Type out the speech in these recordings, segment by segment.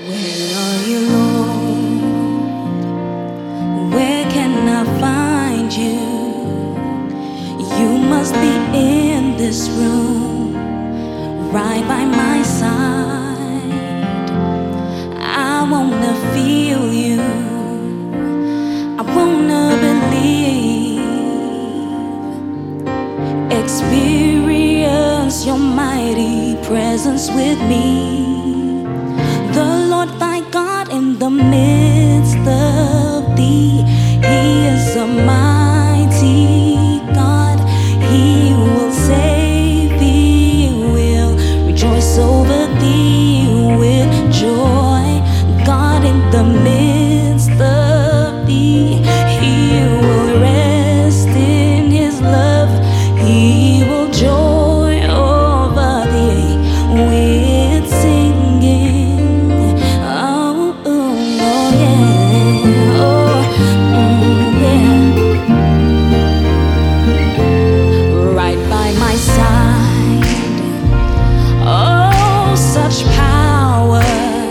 Where are you, Lord? Where can I find you? You must be in this room, right by my side. I wanna feel you, I wanna believe, experience your mighty presence with me. The Lord thy God in the midst of thee, He is a mighty God. He will save thee, He will rejoice over thee with joy. God in the midst of thee, He will rest in His love. He will joy over thee with singing. Oh, oh, oh yeah. Oh, yeah. Right by my side. Oh, such power,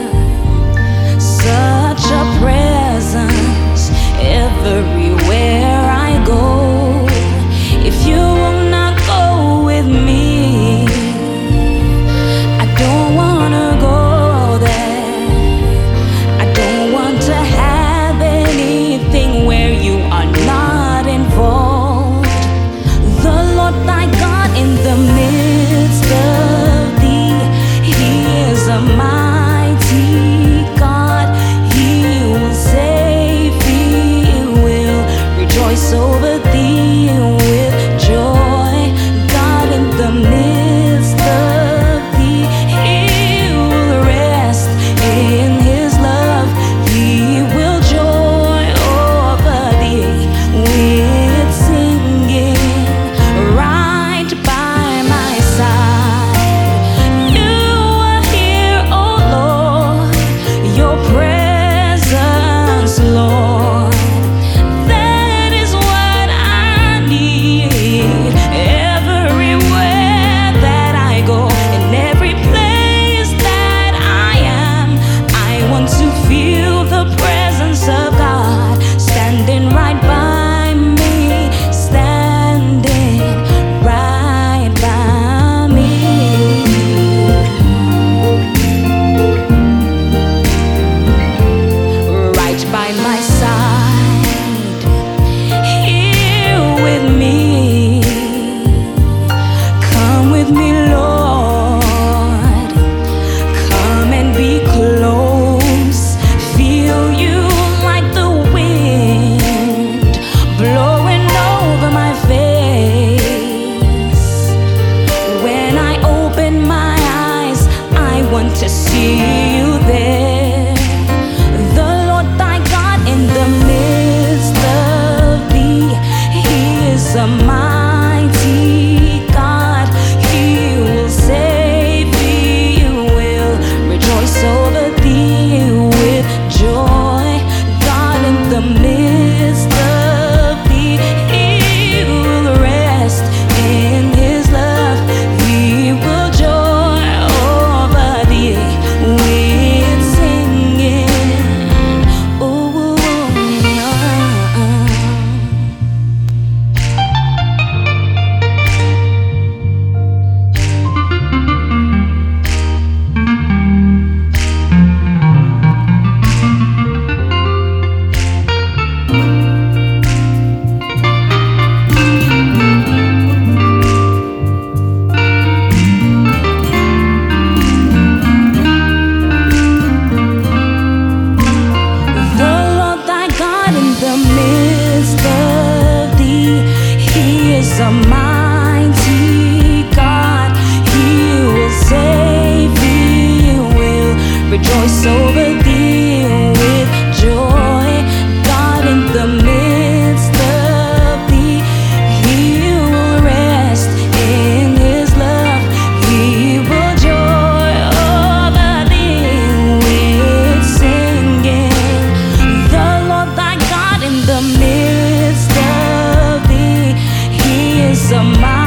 such a presence everywhere I go. If you will not go with me, I don't wanna go there. I don't want to have anything where you are not involved. The Lord thy God in the midst of thee, He is a mighty God. He will save thee, He will rejoice over thee with joy. God in the midst of thee, He will rest in His love. He will joy over thee with singing. Right by my side, you are here, oh Lord. Your presence, Lord, that is what I need. Everywhere that I go, in every place that I am, I want to feel the presence of God standing right by me, standing right by me. Right by my side, here with me. Come with me, Lord. Come and be close. Feel you like the wind blowing over my face. When I open my eyes, I want to see you there. The Lord thy God in the midst of thee, He is a mighty God. He will save thee, He will rejoice over thee with joy. God in the midst of thee, He will rest in His love. He will joy over thee with singing. Oh, the Lord thy God in the midst of thee, He is a mighty God. He will save thee, He will rejoice over thee with joy. God in the midst of thee, He will rest in His love. He will joy over thee with singing. The Lord thy God in the midst of thee, He is a mighty